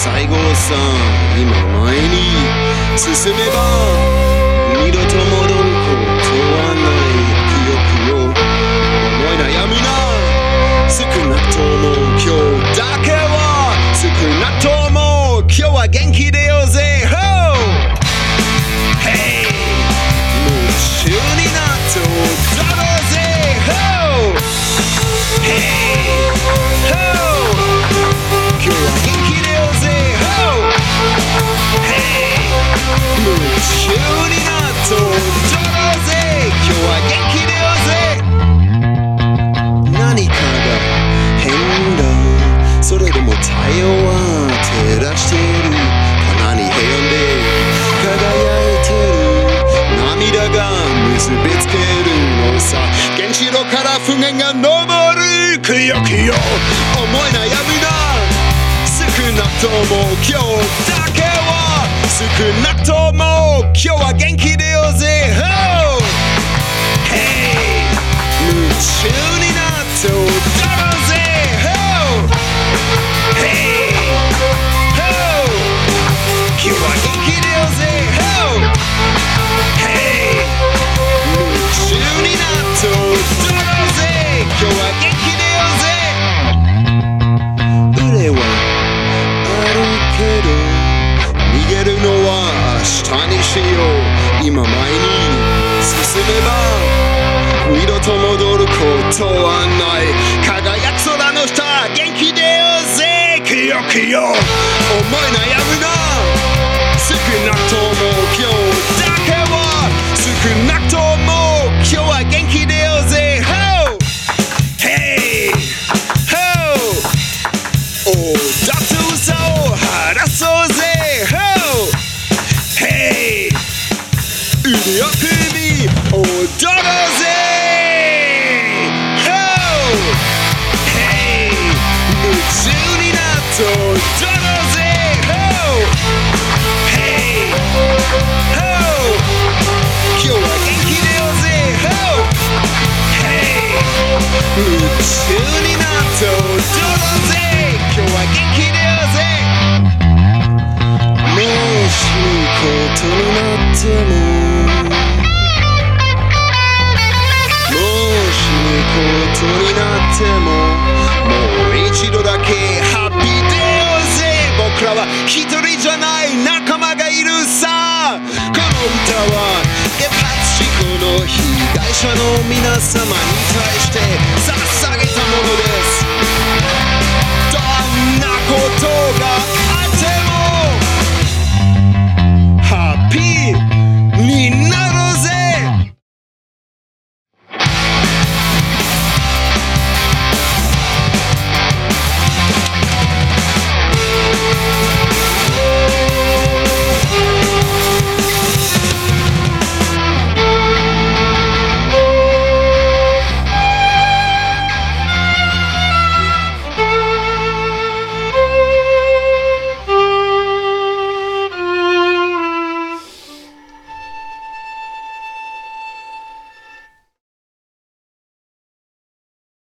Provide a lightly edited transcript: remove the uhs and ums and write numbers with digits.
西郷さん、今前に進めば二度と戻ることはないくよくよ思い悩むな。少なくとも今日だけは、少なくとも今日は元気でようぜ。Hey、 夢中になって踊ろうぜ。Hey、 今日は元気でようぜ。Hey、 夢中になって踊ろうぜ。今日は元気でようぜ。何かが変だ。それでも太陽は照らしている。花に平穏で輝いてる。涙が結びつけるのさ。原子炉から噴煙が昇る。くよくよ思い悩むな。少なくとも今日だけは、少なくとも今日は元気でようぜ。Hey、 夢中になって踊ろうぜ。Hey、 今日は元気でようぜ。Hey、 夢中になって踊ろうぜ。今日は元気でようぜ。憂いはあるけど、逃げるのは明日にしよう。今前に進めば二度と戻ることはない。輝く空の下、元気でようぜ。くよくよ思い悩むな。少なくとも今日だけは、少なくとも今日は元気でようぜ。Hey、 踊って嘘を晴らそうぜ。Hey、 腕を組み踊ろうぜ。Hey、 夢中になって踊ろうぜ。Hey、 今日は元気でようぜ。Hey、 夢中になって踊ろうぜ。今日は元気でようぜ。もう死ぬことになっても、もう死ぬことになっても、もう一度だけハッピーでようぜ。僕らは一人じゃない、仲間がいるさ。この歌は原発事故の被害者の皆様に対して捧げたものです。